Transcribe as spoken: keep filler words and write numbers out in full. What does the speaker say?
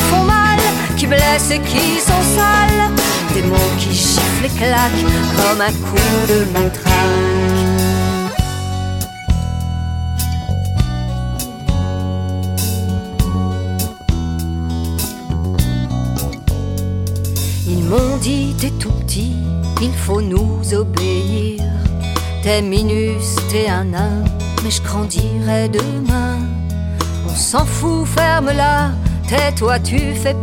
font mal, qui blessent et qui sont sales, des mots qui giflent et claquent comme un coup de matraque. Ils m'ont dit t'es tout petit, il faut nous obéir. T'es minus, t'es un nain, mais je grandirai demain. On s'en fout, ferme-la, tais-toi, tu fais